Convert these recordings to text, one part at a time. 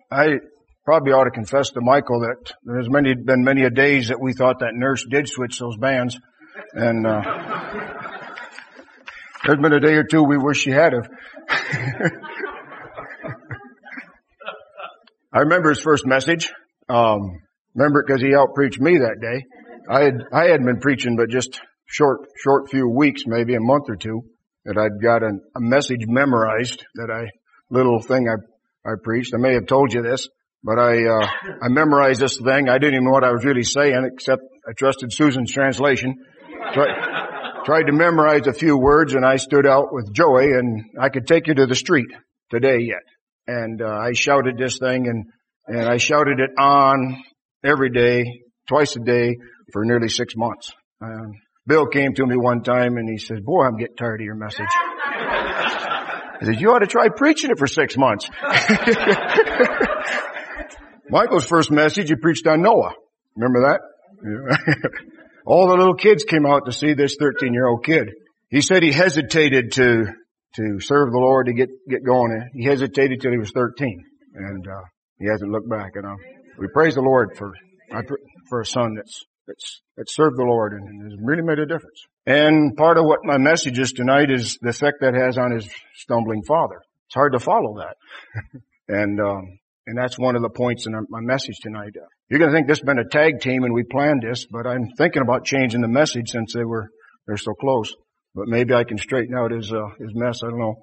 I probably ought to confess to Michael that there's been many a days that we thought that nurse did switch those bands. And, there's been a day or two we wish she had have. I remember his first message. Remember it because he out-preached me that day. I hadn't been preaching but just short few weeks, maybe a month or two, that I'd got a message memorized little thing I preached. I may have told you this, but I memorized this thing. I didn't even know what I was really saying, except I trusted Susan's translation. Tried to memorize a few words, and I stood out with Joey, and I could take you to the street today yet. And I shouted this thing, and I shouted it on every day, twice a day, for nearly 6 months. Bill came to me one time, and he says, "Boy, I'm getting tired of your message." I said, "You ought to try preaching it for 6 months." Michael's first message, he preached on Noah. Remember that? Yeah. All the little kids came out to see this 13-year-old kid. He said he hesitated to serve the Lord, to get going. He hesitated till he was 13. And, he hasn't looked back. And, we praise the Lord for a son that served the Lord and has really made a difference. And part of what my message is tonight is the effect that has on his stumbling father. It's hard to follow that. And that's one of the points in my message tonight. You're going to think this has been a tag team and we planned this, but I'm thinking about changing the message since they're so close. But maybe I can straighten out his mess. I don't know.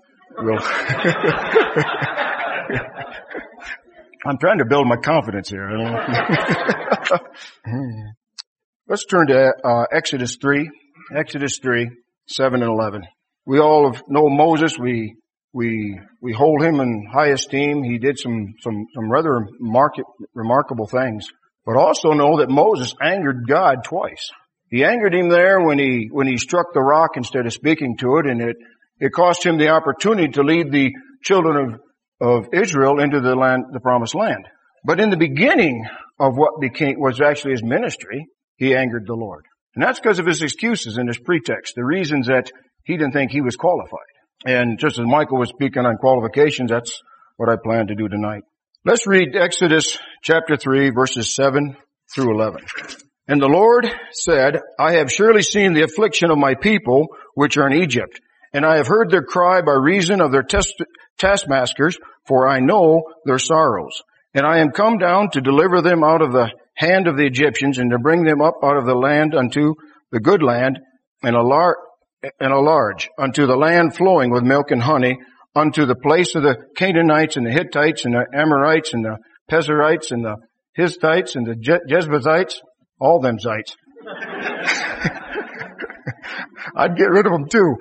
I'm trying to build my confidence here. I don't know. Let's turn to Exodus 3. Exodus 3, 7 and 11. We all know Moses. We hold him in high esteem. He did some rather remarkable things. But also know that Moses angered God twice. He angered him there when he struck the rock instead of speaking to it, and it cost him the opportunity to lead the children of Israel into the promised land. But in the beginning of what was actually his ministry, he angered the Lord. And that's because of his excuses and his pretext, the reasons that he didn't think he was qualified. And just as Michael was speaking on qualifications, that's what I plan to do tonight. Let's read Exodus chapter 3, verses 7 through 11. And the Lord said, "I have surely seen the affliction of my people which are in Egypt, and I have heard their cry by reason of their taskmasters, for I know their sorrows. And I am come down to deliver them out of the hand of the Egyptians, and to bring them up out of the land unto the good land, and a large, unto the land flowing with milk and honey, unto the place of the Canaanites and the Hittites and the Amorites and the Pezerites and the Hittites and the Jebusites, all them zites. I'd get rid of them too.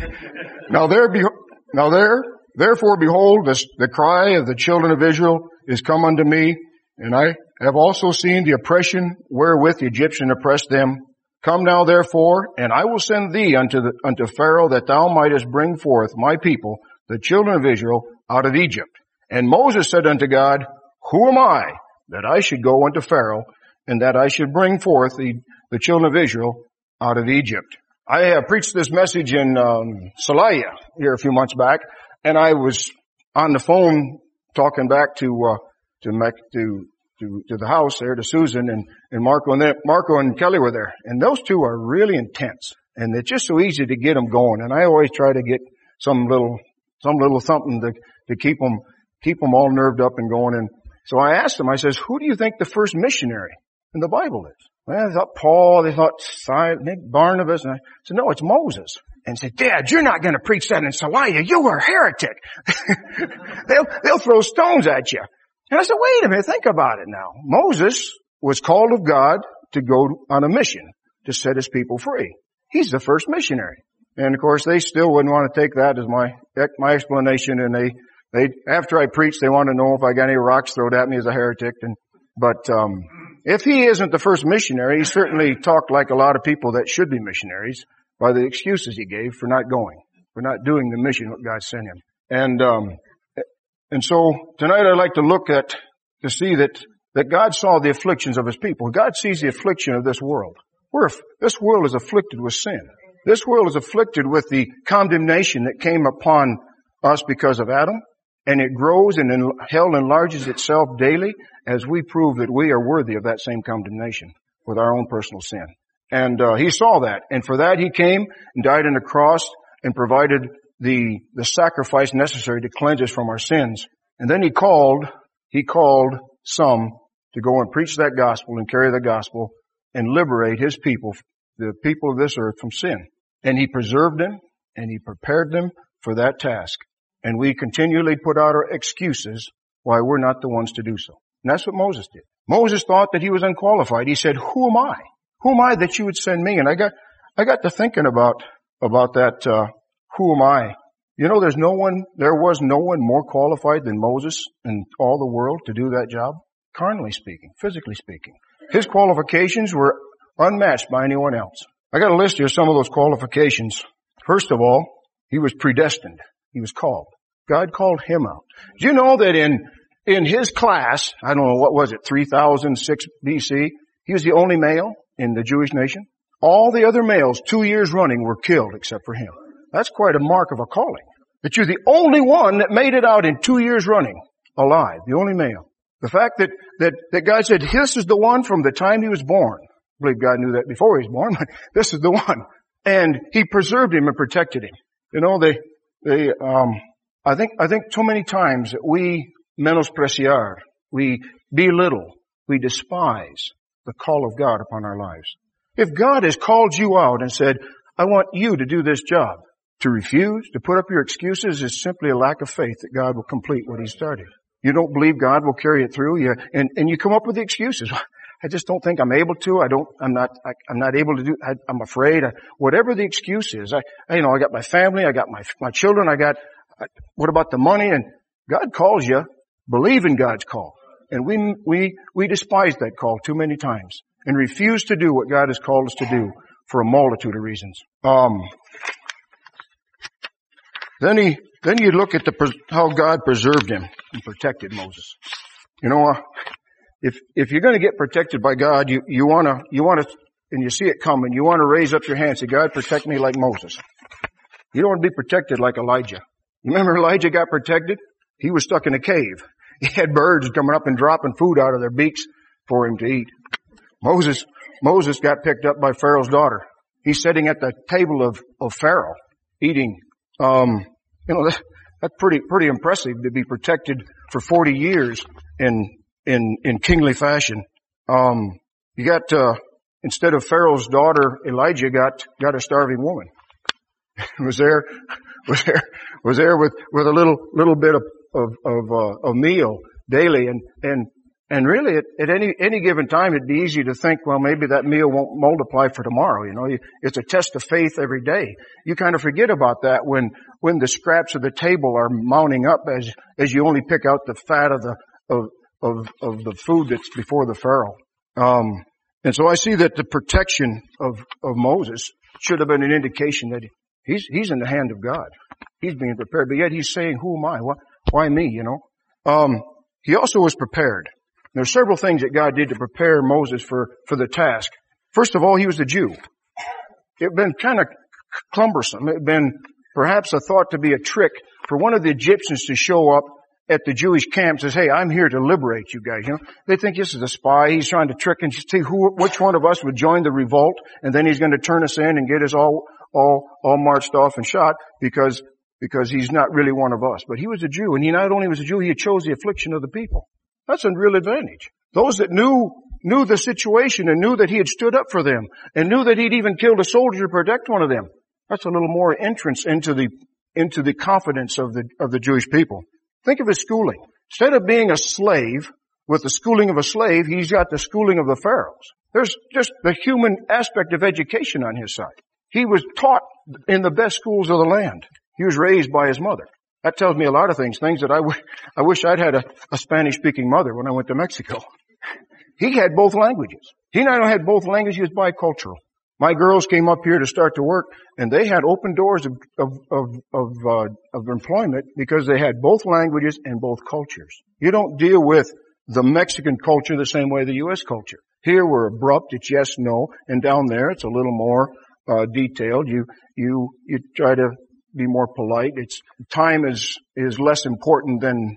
Therefore behold, the cry of the children of Israel is come unto me, and I have also seen the oppression wherewith the Egyptian oppressed them. Come now therefore, and I will send thee unto Pharaoh, that thou mightest bring forth my people, the children of Israel, out of Egypt. And Moses said unto God, Who am I, that I should go unto Pharaoh, and that I should bring forth the children of Israel out of Egypt? I have preached this message in Salaya here a few months back, and I was on the phone talking back to the house there, to Susan and Marco, and Marco and Kelly were there. And those two are really intense, and it's just so easy to get them going. And I always try to get some little something to keep them all nerved up and going. And so I asked them, I says, who do you think the first missionary in the Bible is? Well, they thought Paul, they thought Barnabas, and I said, no, it's Moses. And said, Dad, you're not going to preach that in Salaya. You are a heretic. They'll throw stones at you. And I said, wait a minute, think about it now. Moses was called of God to go on a mission to set his people free. He's the first missionary. And of course, they still wouldn't want to take that as my explanation. And they after I preached, they wanted to know if I got any rocks thrown at me as a heretic. But if he isn't the first missionary, he certainly talked like a lot of people that should be missionaries by the excuses he gave for not going, for not doing the mission that God sent him. And so tonight I'd like to look to see that God saw the afflictions of his people. God sees the affliction of this world. This world is afflicted with sin. This world is afflicted with the condemnation that came upon us because of Adam. And it grows and hell enlarges itself daily as we prove that we are worthy of that same condemnation with our own personal sin. And he saw that. And for that he came and died on the cross and provided the sacrifice necessary to cleanse us from our sins. And then he called some to go and preach that gospel and carry the gospel and liberate his people, the people of this earth, from sin. And he preserved them and he prepared them for that task. And we continually put out our excuses why we're not the ones to do so. And that's what Moses did. Moses thought that he was unqualified. He said, who am I? Who am I that you would send me? And I got to thinking about that, who am I? You know, there was no one more qualified than Moses in all the world to do that job, carnally speaking, physically speaking. His qualifications were unmatched by anyone else. I got a list here of some of those qualifications. First of all, he was predestined. He was called. God called him out. Do you know that in his class, I don't know, what was it, 3006 BC, he was the only male in the Jewish nation? All the other males 2 years running were killed except for him. That's quite a mark of a calling. That you're the only one that made it out in 2 years running alive, the only male. The fact that God said, this is the one from the time he was born. I believe God knew that before he was born, but this is the one. And he preserved him and protected him. You know, I think too many times that we menospreciar, we belittle, we despise the call of God upon our lives. If God has called you out and said, I want you to do this job, to refuse, to put up your excuses is simply a lack of faith that God will complete what he started. You don't believe God will carry it through, and you come up with the excuses. I just don't think I'm able to. I'm not able to do, I'm afraid. Whatever the excuse is, I got my family, I got my children, what about the money? And God calls you. Believe in God's call. And we despise that call too many times and refuse to do what God has called us to do for a multitude of reasons. Then you look at how God preserved him and protected Moses. You know, if you're going to get protected by God, you want to, and you see it coming, you want to raise up your hand and say, God, protect me like Moses. You don't want to be protected like Elijah. You remember Elijah got protected? He was stuck in a cave. He had birds coming up and dropping food out of their beaks for him to eat. Moses got picked up by Pharaoh's daughter. He's sitting at the table of Pharaoh eating. That's pretty impressive to be protected for 40 years in kingly fashion. You got, instead of Pharaoh's daughter, Elijah got a starving woman. was there with a little bit of meal daily, and really at any given time it'd be easy to think, well, maybe that meal won't multiply for tomorrow. You know, it's a test of faith every day. You kind of forget about that when the scraps of the table are mounting up as you only pick out the fat of the food that's before the Pharaoh. And so I see that the protection of Moses should have been an indication that he's in the hand of God. He's being prepared, but yet he's saying, who am I? Why me, you know? He also was prepared. There's several things that God did to prepare Moses for the task. First of all, he was a Jew. It had been kind of cumbersome. It had been perhaps a thought to be a trick for one of the Egyptians to show up at the Jewish camp and says, hey, I'm here to liberate you guys. You know, they think this is a spy. He's trying to trick and see which one of us would join the revolt, and then he's going to turn us in and get us all marched off and shot because he's not really one of us. But he was a Jew, and he not only was a Jew, he chose the affliction of the people. That's a real advantage. Those that knew the situation and knew that he had stood up for them and knew that he'd even killed a soldier to protect one of them. That's a little more entrance into the confidence of the Jewish people. Think of his schooling. Instead of being a slave with the schooling of a slave, he's got the schooling of the pharaohs. There's just the human aspect of education on his side. He was taught in the best schools of the land. He was raised by his mother. That tells me a lot of things that I wish I'd had a Spanish-speaking mother when I went to Mexico. He had both languages. He not only had both languages, he was bicultural. My girls came up here to start to work, and they had open doors of employment because they had both languages and both cultures. You don't deal with the Mexican culture the same way the U.S. culture. Here we're abrupt, it's yes, no, and down there it's a little more detailed. You try to be more polite. Time is less important than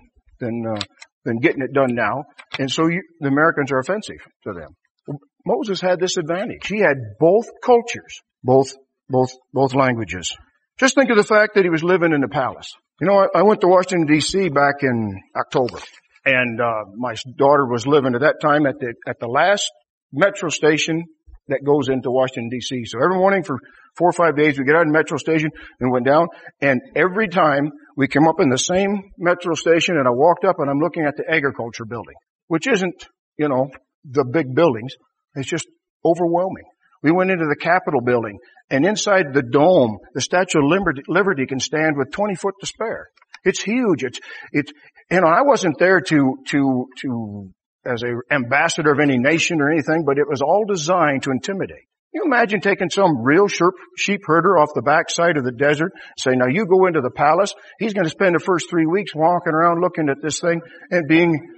getting it done now. And so the Americans are offensive to them. Moses had this advantage. He had both cultures, both languages. Just think of the fact that he was living in the palace. You know, I went to Washington D.C. back in October, and my daughter was living at that time at the last metro station that goes into Washington D.C. So every morning for 4 or 5 days, we get out of the metro station and went down, and every time we came up in the same metro station, and I walked up and I'm looking at the agriculture building, which isn't, you know, the big buildings. It's just overwhelming. We went into the Capitol building, and inside the dome, the Statue of Liberty can stand with 20 foot to spare. It's huge. It's, you know, I wasn't there to as an ambassador of any nation or anything, but it was all designed to intimidate. Can you imagine taking some real sheep herder off the backside of the desert, say, now you go into the palace. He's going to spend the first 3 weeks walking around looking at this thing and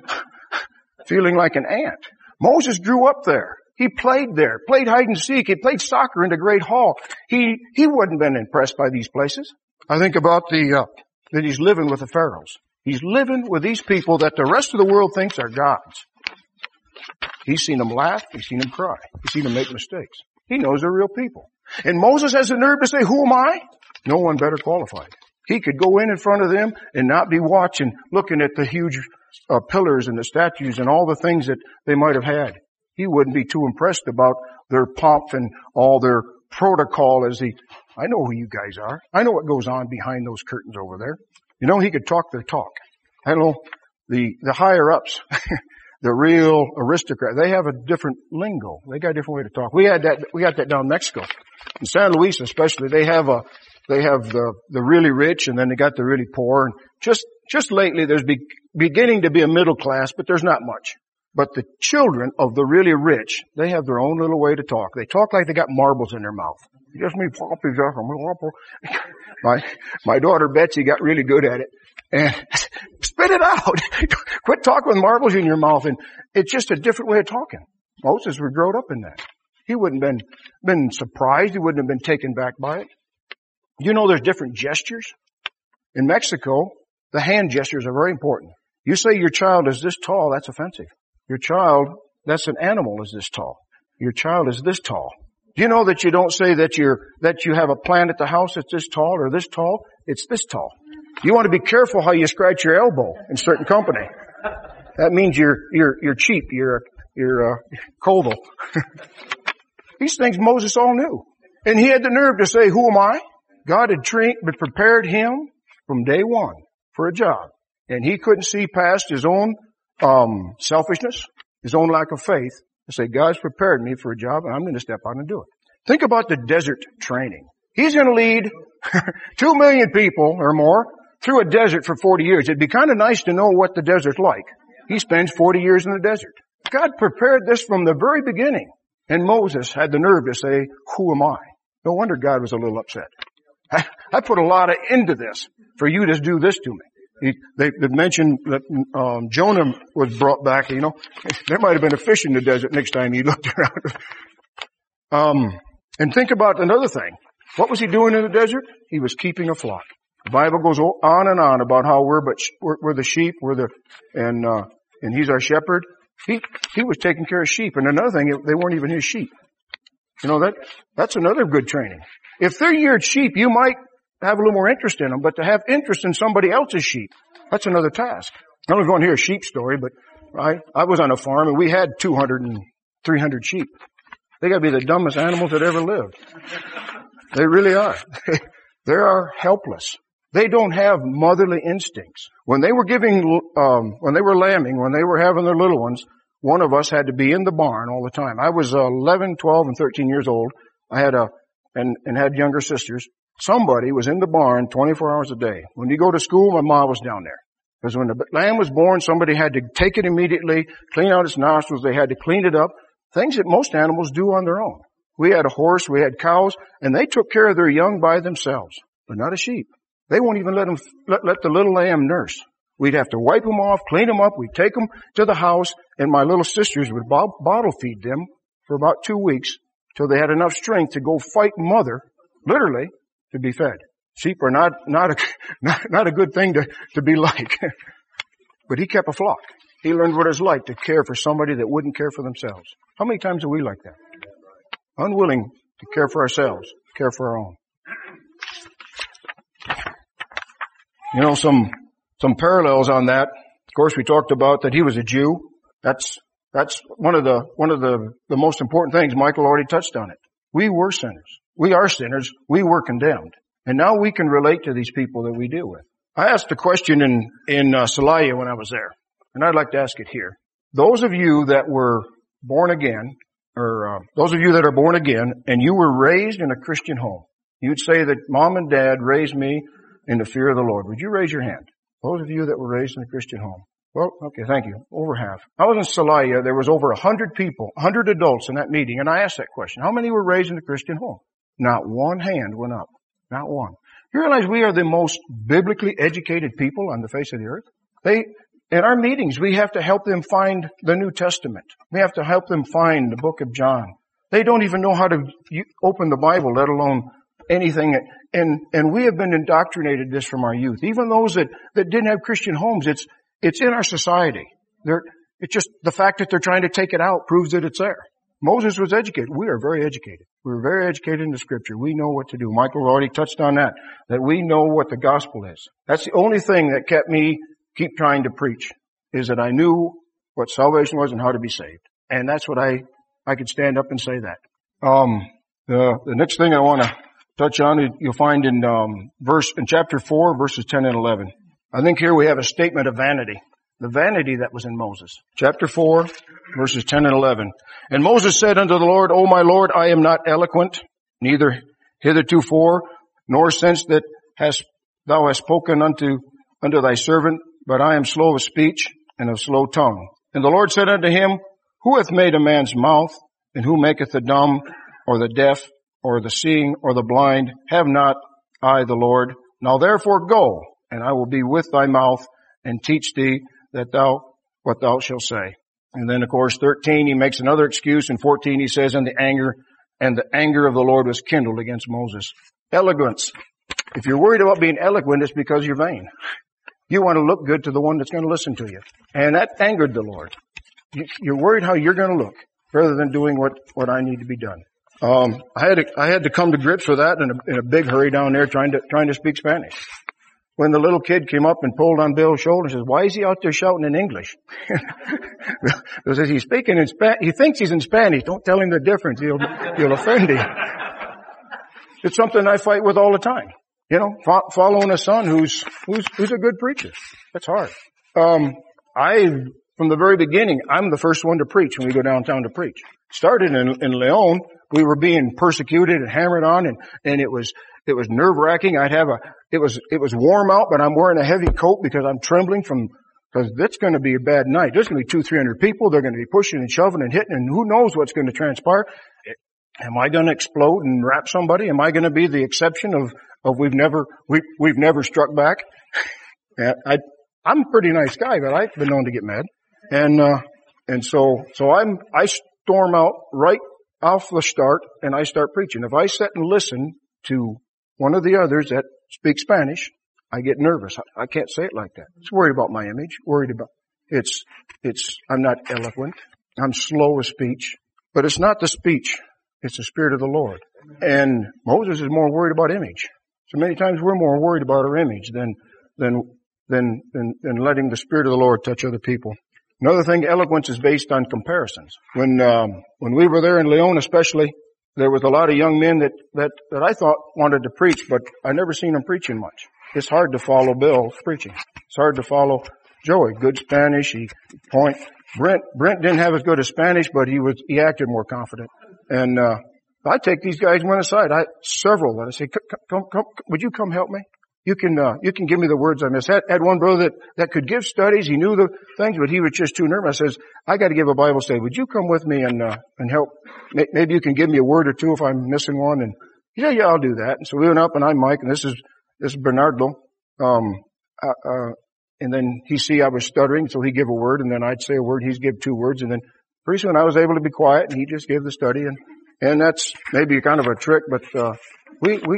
feeling like an ant. Moses grew up there. He played there, played hide and seek. He played soccer in the Great Hall. He wouldn't been impressed by these places. I think about that he's living with the pharaohs. He's living with these people that the rest of the world thinks are gods. He's seen them laugh. He's seen them cry. He's seen them make mistakes. He knows they're real people. And Moses has the nerve to say, who am I? No one better qualified. He could go in front of them and not be watching, looking at the huge pillars and the statues and all the things that they might have had. He wouldn't be too impressed about their pomp and all their protocol I know who you guys are. I know what goes on behind those curtains over there. You know, he could talk their talk. I know the higher ups, the real aristocrat, they have a different lingo. They got a different way to talk. We got that down in Mexico. In San Luis especially, they have the really rich, and then they got the really poor. And just lately there's beginning to be a middle class, but there's not much. But the children of the really rich, they have their own little way to talk. They talk like they got marbles in their mouth. Just me, my daughter Betsy got really good at it. And spit it out. Quit talking with marbles in your mouth. And it's just a different way of talking. Moses was grown up in that. He wouldn't have been surprised. He wouldn't have been taken back by it. You know there's different gestures. In Mexico, the hand gestures are very important. You say your child is this tall, that's offensive. Your child, that's an animal, is this tall. Your child is this tall. Do you know that you don't say that you have a plant at the house that's this tall or this tall? It's this tall. You want to be careful how you scratch your elbow in certain company. That means you're cheap. You're cold. These things Moses all knew. And he had the nerve to say, who am I? God had prepared him from day one for a job. And he couldn't see past his own selfishness, his own lack of faith, to say, God's prepared me for a job and I'm going to step out and do it. Think about the desert training. He's going to lead 2 million people or more through a desert for 40 years. It'd be kind of nice to know what the desert's like. He spends 40 years in the desert. God prepared this from the very beginning. And Moses had the nerve to say, who am I? No wonder God was a little upset. I put a lot into this for you to do this to me. They mentioned that Jonah was brought back. You know, there might have been a fish in the desert next time he looked around. And think about another thing. What was he doing in the desert? He was keeping a flock. The Bible goes on and on about how we're the sheep, and he's our shepherd. He was taking care of sheep. And another thing, they weren't even his sheep. You know, that's another good training. If they're your sheep, you might have a little more interest in them, but to have interest in somebody else's sheep, that's another task. I don't want to hear a sheep story, but I was on a farm and we had 200 and 300 sheep. They gotta be the dumbest animals that ever lived. They really are. They are helpless. They don't have motherly instincts. When they were when they were lambing, when they were having their little ones, one of us had to be in the barn all the time. I was 11, 12, and 13 years old. I had had younger sisters. Somebody was in the barn 24 hours a day. When you go to school, my mom was down there. Because when the lamb was born, somebody had to take it immediately, clean out its nostrils. They had to clean it up. Things that most animals do on their own. We had a horse, we had cows, and they took care of their young by themselves. But not a sheep. They won't even let the little lamb nurse. We'd have to wipe them off, clean them up. We'd take them to the house, and my little sisters would bottle feed them for about 2 weeks till they had enough strength to go fight mother, literally, to be fed. Sheep are not a good thing to be like. But he kept a flock. He learned what it's like to care for somebody that wouldn't care for themselves. How many times are we like that? Unwilling to care for ourselves, care for our own. You know, some parallels on that. Of course, we talked about that he was a Jew. That's one of the most important things. Michael already touched on it. We were sinners. We are sinners. We were condemned. And now we can relate to these people that we deal with. I asked a question in Celaya when I was there, and I'd like to ask it here. Those of you that were born again, or those of you that are born again, and you were raised in a Christian home, you'd say that Mom and Dad raised me in the fear of the Lord. Would you raise your hand? Those of you that were raised in a Christian home. Well, okay, thank you. Over half. I was in Celaya. There was over 100 people, 100 adults in that meeting, and I asked that question. How many were raised in a Christian home? Not one hand went up. Not one. You realize we are the most biblically educated people on the face of the earth? In our meetings, we have to help them find the New Testament. We have to help them find the book of John. They don't even know how to open the Bible, let alone anything. And we have been indoctrinated this from our youth. Even those that didn't have Christian homes, it's in our society. It's just the fact that they're trying to take it out proves that it's there. Moses was educated. We are very educated. We're very educated in the Scripture. We know what to do. Michael already touched on that we know what the gospel is. That's the only thing that kept me keep trying to preach, is that I knew what salvation was and how to be saved. And that's what I could stand up and say that. The next thing I want to touch on, you'll find in chapter 4, verses 10 and 11. I think here we have a statement of vanity. The vanity that was in Moses. Chapter 4, verses 10 and 11. And Moses said unto the Lord, O my Lord, I am not eloquent, neither heretofore, nor since that thou hast spoken unto thy servant, but I am slow of speech and of slow tongue. And the Lord said unto him, Who hath made a man's mouth, and who maketh the dumb, or the deaf, or the seeing, or the blind? Have not I the Lord? Now therefore go, and I will be with thy mouth, and teach thee what thou shalt say. And then, of course, 13, he makes another excuse. In 14, he says, and the anger of the Lord was kindled against Moses. Eloquence. If you're worried about being eloquent, it's because you're vain. You want to look good to the one that's going to listen to you. And that angered the Lord. You're worried how you're going to look, rather than doing what I need to be done. I had to come to grips with that in a big hurry down there trying to speak Spanish. When the little kid came up and pulled on Bill's shoulder and says, why is he out there shouting in English? Bill says, he's speaking in Spanish. He thinks he's in Spanish. Don't tell him the difference. He'll offend him. It's something I fight with all the time. You know, following a son who's a good preacher. That's hard. From the very beginning, I'm the first one to preach when we go downtown to preach. Started in Leon. We were being persecuted and hammered on, and it was nerve-wracking. It was warm out, but I'm wearing a heavy coat because I'm trembling because it's going to be a bad night. There's going to be 200-300 people. They're going to be pushing and shoving and hitting, and who knows what's going to transpire. Am I going to explode and wrap somebody? Am I going to be the exception of we've never struck back? I'm a pretty nice guy, but I've been known to get mad. And so I storm out right off the start and I start preaching. If I sit and listen to one of the others that speak Spanish, I get nervous. I can't say it like that. It's worried about my image, I'm not eloquent. I'm slow of speech, but it's not the speech. It's the Spirit of the Lord. And Moses is more worried about image. So many times we're more worried about our image than letting the Spirit of the Lord touch other people. Another thing, eloquence is based on comparisons. When we were there in Leon especially, there was a lot of young men that I thought wanted to preach, but I never seen them preaching much. It's hard to follow Bill preaching. It's hard to follow Joey. Good Spanish. Brent didn't have as good a Spanish, but he acted more confident. And I take these guys one aside. Several that I say, come, would you come help me? You can give me the words I missed. Had one brother that could give studies. He knew the things, but he was just too nervous. I says, I got to give a Bible study. Would you come with me and help? Maybe you can give me a word or two if I'm missing one. And he said, yeah, I'll do that. And so we went up, and I'm Mike, and this is Bernardo. And then he see I was stuttering, so he give a word, and then I'd say a word, he'd give two words, and then pretty soon I was able to be quiet, and he just gave the study, and that's maybe kind of a trick, but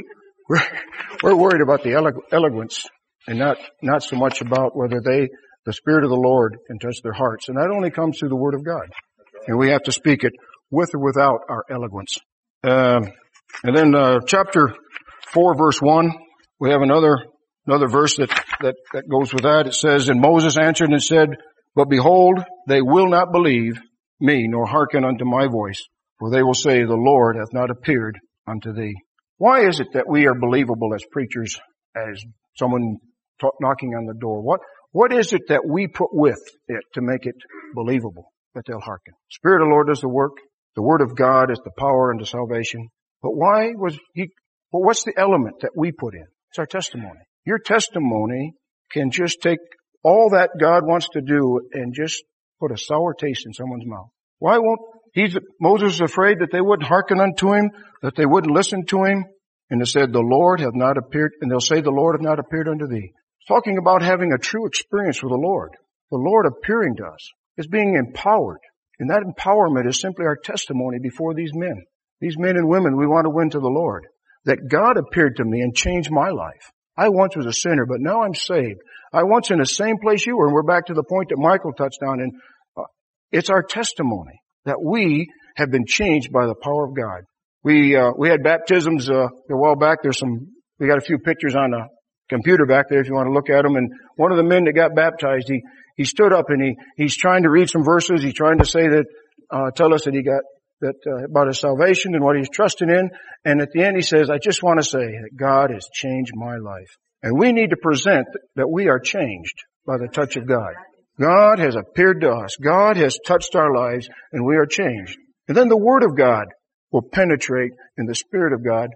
We're worried about the eloquence and not so much about whether the Spirit of the Lord can touch their hearts. And that only comes through the Word of God. And we have to speak it with or without our eloquence. And then, chapter 4, verse 1, we have another verse that goes with that. It says, "And Moses answered and said, But behold, they will not believe me, nor hearken unto my voice. For they will say, The Lord hath not appeared unto thee." Why is it that we are believable as preachers, as someone knocking on the door? What is it that we put with it to make it believable that they'll hearken? Spirit of the Lord does the work. The Word of God is the power unto salvation. But what's the element that we put in? It's our testimony. Your testimony can just take all that God wants to do and just put a sour taste in someone's mouth. Why won't Moses is afraid that they wouldn't hearken unto him, that they wouldn't listen to him, and it said, "The Lord hath not appeared," and they'll say, "The Lord hath not appeared unto thee." It's talking about having a true experience with the Lord. The Lord appearing to us is being empowered. And that empowerment is simply our testimony before these men. These men and women we want to win to the Lord. That God appeared to me and changed my life. I once was a sinner, but now I'm saved. I once in the same place you were, and we're back to the point that Michael touched on. And it's our testimony that we have been changed by the power of God. We had baptisms a while back. We got a few pictures on the computer back there if you want to look at them. And one of the men that got baptized, he stood up and he's trying to read some verses. He's trying to say that, tell us that he got that about his salvation and what he's trusting in. And at the end he says, "I just want to say that God has changed my life." And we need to present that we are changed by the touch of God. God has appeared to us. God has touched our lives and we are changed. And then the Word of God will penetrate and the Spirit of God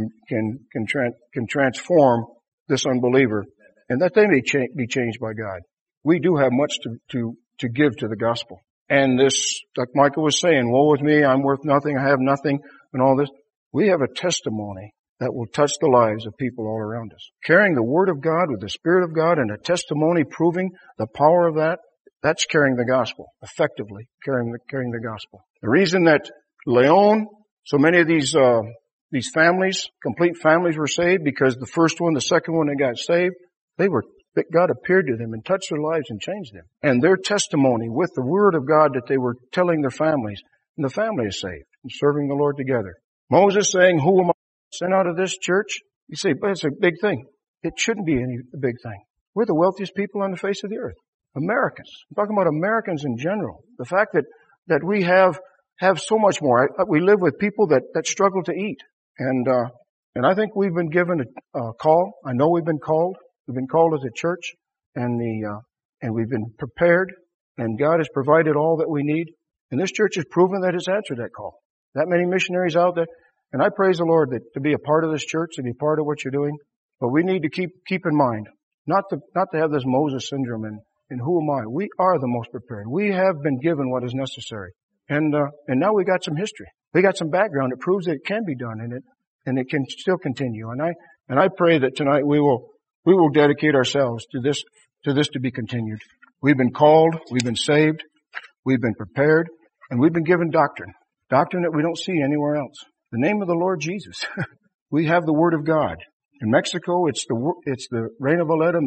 can transform this unbeliever and that they may be changed by God. We do have much to give to the gospel. And this, like Michael was saying, woe with me, I'm worth nothing, I have nothing, and all this. We have a testimony that will touch the lives of people all around us. Carrying the Word of God with the Spirit of God and a testimony proving the power of that's carrying the gospel, effectively carrying the gospel. The reason that Leon, so many of these families, complete families were saved because the first one, the second one that got saved, that God appeared to them and touched their lives and changed them. And their testimony with the Word of God that they were telling their families, and the family is saved and serving the Lord together. Moses saying, "Who am I sent out of this church?" You say, but it's a big thing. It shouldn't be a big thing. We're the wealthiest people on the face of the earth. Americans. I'm talking about Americans in general. The fact that we have so much more. We live with people that struggle to eat. And I think we've been given a call. I know we've been called. We've been called as a church, and we've been prepared, and God has provided all that we need. And this church has proven that it's answered that call. That many missionaries out there, and I praise the Lord that to be a part of this church, to be part of what you're doing. But we need to keep in mind not to have this Moses syndrome. And who am I? We are the most prepared. We have been given what is necessary, and now we got some history. We got some background that proves that it can be done, and it can still continue. And I pray that tonight we will dedicate ourselves to this to be continued. We've been called, we've been saved, we've been prepared, and we've been given doctrine that we don't see anywhere else. The name of the Lord Jesus. We have the Word of God. In Mexico, it's the Reina Valera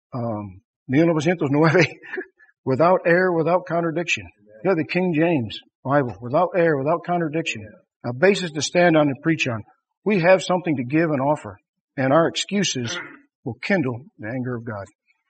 1909, without error, without contradiction. Yeah, the King James Bible, without error, without contradiction. A basis to stand on and preach on. We have something to give and offer, and our excuses will kindle the anger of God.